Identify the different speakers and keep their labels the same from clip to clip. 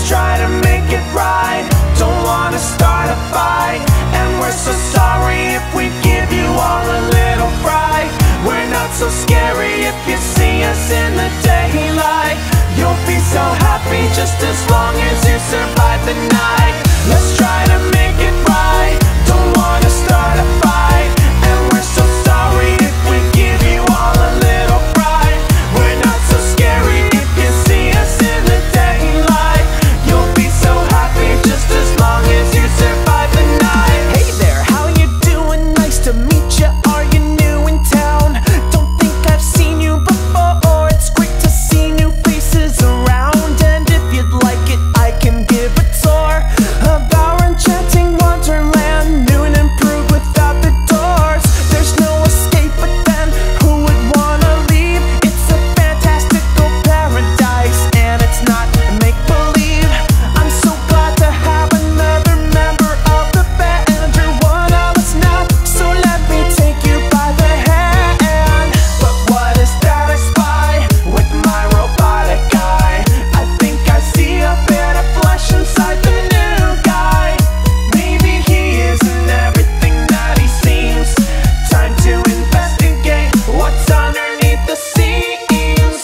Speaker 1: Let's try to make it right. Don't wanna start a fight, and we're so sorry if we give you all a little fright. We're not so scary if you see us in the daylight. You'll be so happy just as long as you survive the night. Let's try to make it right. Don't wanna start a fight, and we're so sorry if we give you all a little fright. We're not so scary if you see us in the daylight. You'll be so happy just as long as you survive the night.
Speaker 2: Hey there, how you doing? Nice to meet you. Are you new in town? Don't think I've seen you before. It's great to see new faces around, and if you'd like it, I can give a tour of our enchanting wonderland, new and improved without the doors. There's no escape, but then who would wanna leave? It's a fantastical paradise, and it's not make-believe. I'm so glad to have another member of the band. You're one of us now, so let me take you by the hand. But what is that I spy with my robotic eye? I think I see a bit of flesh inside the new guy. Maybe he isn't everything that he seems. Time to investigate what's underneath the seams.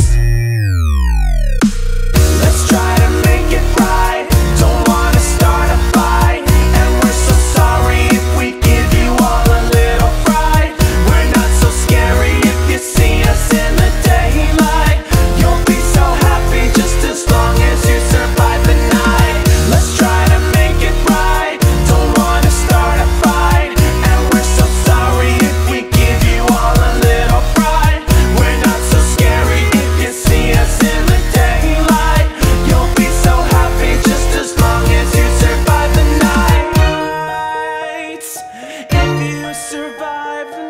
Speaker 1: Let's try to make it right. Don't wanna start a fight, and we're so sorry if we give you all a little fright. We're not so scary if you see us in the daylight. You'll be so happy just as long as you survive the night. Let's try to make it right. Don't wanna start a fight, and we're so sorry if we give you all a little fright. We're not so scary if you see us in the daylight. You'll be so happy just as long as you survive the night.
Speaker 2: If you survive the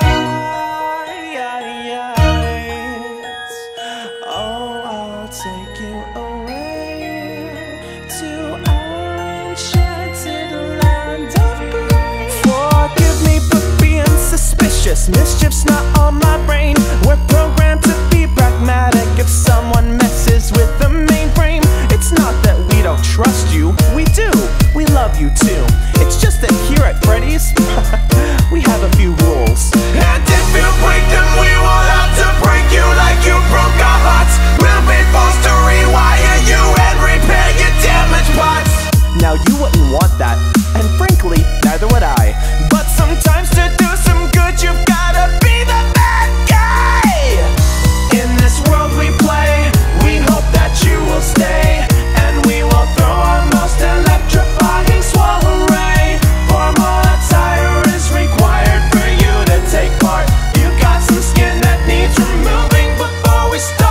Speaker 2: night, oh, I'll take you away to our enchanted land of grace. Forgive me for being suspicious. Mischief's not on my brain. We're programmed to be pragmatic. If someone messes with the mainframe, it's not that we don't trust you. We do. We love you too. It's just that here at Freddy's, we have a few rules.
Speaker 1: And if you break them, we will have to break you like you broke our hearts. We'll be forced to rewire you and repair your damaged parts.
Speaker 2: Now you wouldn't want that, and frankly, neither would I. But sometimes to do some good, you've gotta be the bad guy.
Speaker 1: In this world we play, we hope that you will stay, and we will throw our most electrifying swallow ray. Four more attire is required for you to take part. You got some skin that needs removing before we start.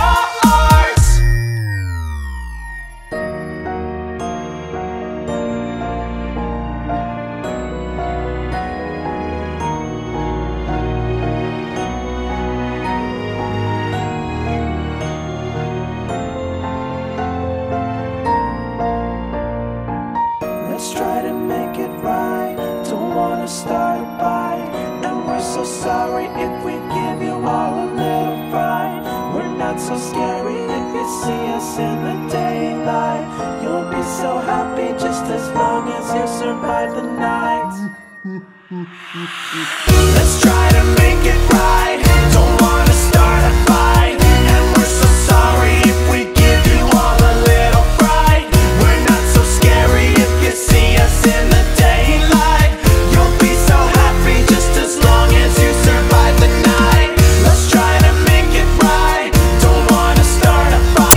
Speaker 1: Let's try to make it right. Don't wanna start a fight, and we're so sorry if we give you all a little fright. We're not so scary if you see us in the daylight. You'll be so happy just as long as you survive the night. Let's try to make it right.